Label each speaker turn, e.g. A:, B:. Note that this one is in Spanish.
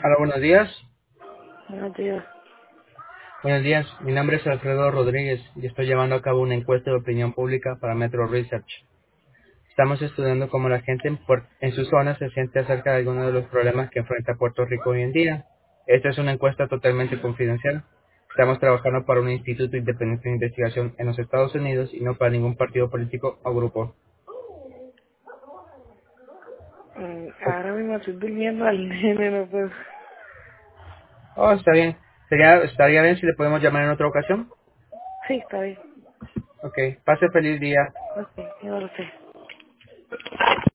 A: Hola, buenos días.
B: Buenos días.
A: Buenos días, mi nombre es Alfredo Rodríguez y estoy llevando a cabo una encuesta de opinión pública para Metro Research. Estamos estudiando cómo la gente en su zona se siente acerca de algunos de los problemas que enfrenta Puerto Rico hoy en día. Esta es una encuesta totalmente confidencial. Estamos trabajando para un instituto independiente de investigación en los Estados Unidos y no para ningún partido político o grupo.
B: Ahora mismo estoy durmiendo al nene, no puedo.
A: Oh, está bien. Estaría bien si le podemos llamar en otra ocasión.
B: Sí, está bien.
A: Ok, pase feliz día.
B: Ok, yo lo sé.